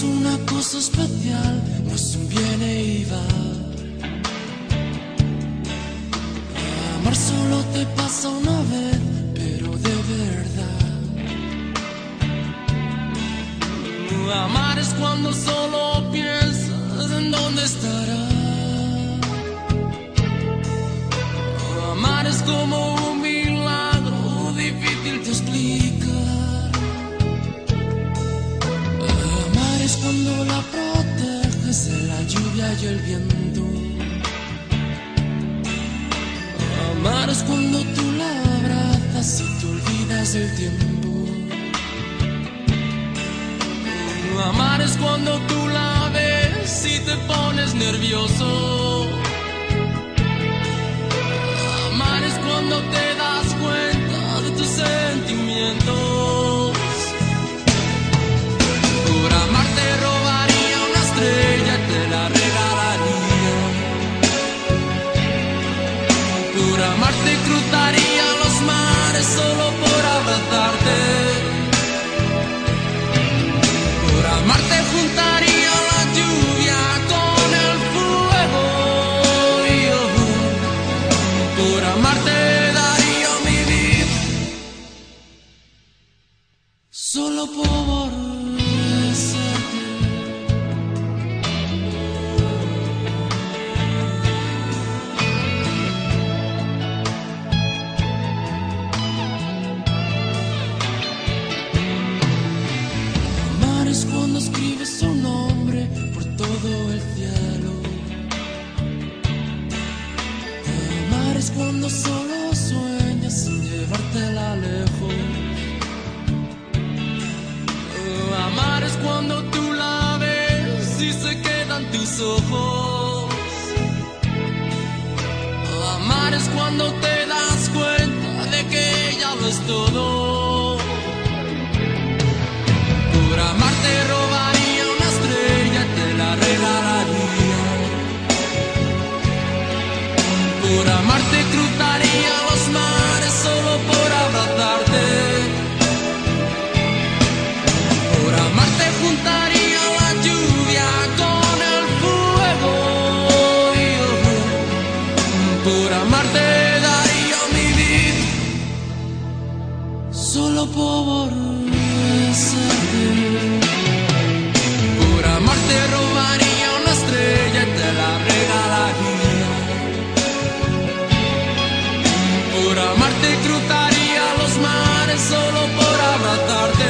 es una cosa especial, no es un viene y va. Amar solo te pasa una vez, pero de verdad. Amar es cuando solo piensas en dónde estará. Amar es como un milagro difícil de explicar. Amar es cuando la proteges de la lluvia y el viento. Amar es cuando tú la abrazas y te olvidas del tiempo. Amar es cuando tú la ves y te pones nervioso. Amar es cuando te das cuenta de tus sentimientos. Por amar te robaría una estrella y te la regalaría. Por amar te cruzaría los mares solo por abrazarte. Por amar te juntaría la lluvia con el fuego. Y yo, por amar te daría mi vida, solo por besarte. Amar es cuando escribes su nombre por todo el cielo. Amar es cuando solo sueñas sin llevártela lejos. Amar es cuando tú la ves y se quedan tus ojos. Amar es cuando te das cuenta de que ella lo es todo. Por amar te robaría una estrella y te la regalaría. Por amar te cruzaría los mares solo por abrazarte. Por amar te juntaría la lluvia con el fuego. Y yo, por amar te daría mi vida, solo por besarte. Por amar te robaría una estrella y te la regalaría. Por amar te cruzaría los mares solo por abrazarte.